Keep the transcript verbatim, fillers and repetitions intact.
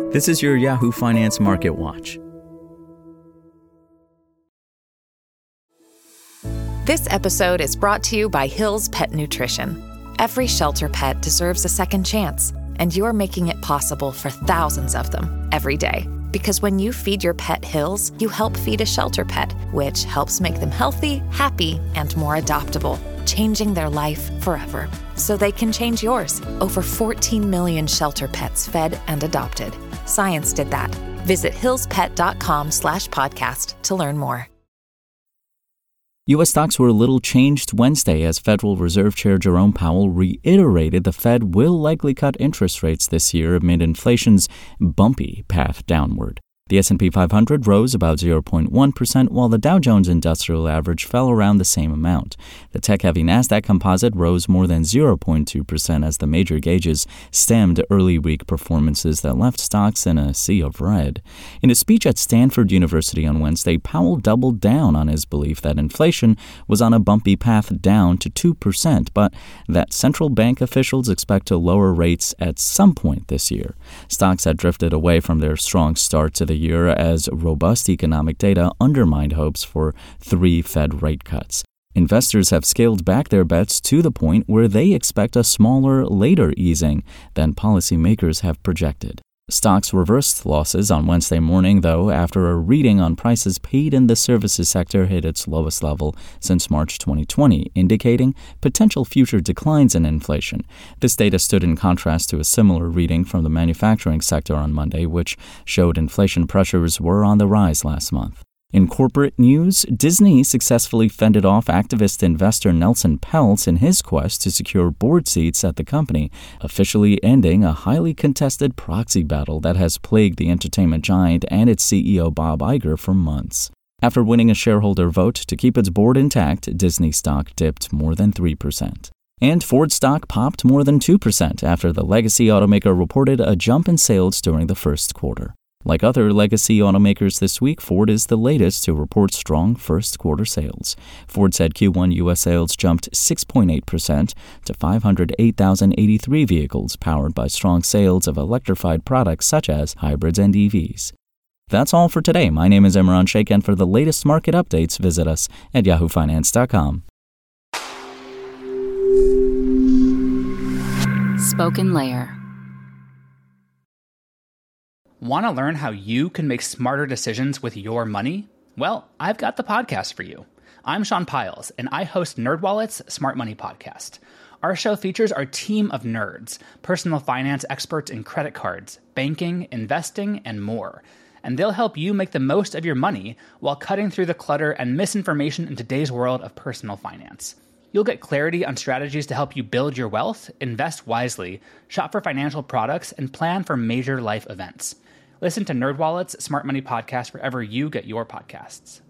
This is your Yahoo Finance Market Watch. This episode is brought to you by Hill's Pet Nutrition. Every shelter pet deserves a second chance, and you're making it possible for thousands of them every day. Because when you feed your pet Hill's, you help feed a shelter pet, which helps make them healthy, happy, and more adoptable, changing their life forever. So they can change yours. Over fourteen million shelter pets fed and adopted. Science did that. Visit hillspet.com slash podcast to learn more. U S stocks were a little changed Wednesday as Federal Reserve Chair Jerome Powell reiterated the Fed will likely cut interest rates this year amid inflation's bumpy path downward. The S and P five hundred rose about zero point one percent, while the Dow Jones Industrial Average fell around the same amount. The tech-heavy Nasdaq Composite rose more than zero point two percent as the major gauges stemmed early week performances that left stocks in a sea of red. In a speech at Stanford University on Wednesday, Powell doubled down on his belief that inflation was on a bumpy path down to two percent, but that central bank officials expect to lower rates at some point this year. Stocks had drifted away from their strong start to the year as robust economic data undermined hopes for three Fed rate cuts. Investors have scaled back their bets to the point where they expect a smaller, later easing than policymakers have projected. Stocks reversed losses on Wednesday morning, though, after a reading on prices paid in the services sector hit its lowest level since March twenty twenty, indicating potential future declines in inflation. This data stood in contrast to a similar reading from the manufacturing sector on Monday, which showed inflation pressures were on the rise last month. In corporate news, Disney successfully fended off activist investor Nelson Peltz in his quest to secure board seats at the company, officially ending a highly contested proxy battle that has plagued the entertainment giant and its C E O Bob Iger for months. After winning a shareholder vote to keep its board intact, Disney stock dipped more than three percent. And Ford stock popped more than two percent after the legacy automaker reported a jump in sales during the first quarter. Like other legacy automakers this week, Ford is the latest to report strong first-quarter sales. Ford said Q one U S sales jumped six point eight percent to five hundred eight thousand eighty-three vehicles, powered by strong sales of electrified products such as hybrids and E Vs. That's all for today. My name is Imran Sheikh, and for the latest market updates, visit us at yahoo finance dot com. Spoken Layer. Want to learn how you can make smarter decisions with your money? Well, I've got the podcast for you. I'm Sean Piles, and I host NerdWallet's Smart Money Podcast. Our show features our team of nerds, personal finance experts in credit cards, banking, investing, and more. And they'll help you make the most of your money while cutting through the clutter and misinformation in today's world of personal finance. You'll get clarity on strategies to help you build your wealth, invest wisely, shop for financial products, and plan for major life events. Listen to NerdWallet's Smart Money Podcast wherever you get your podcasts.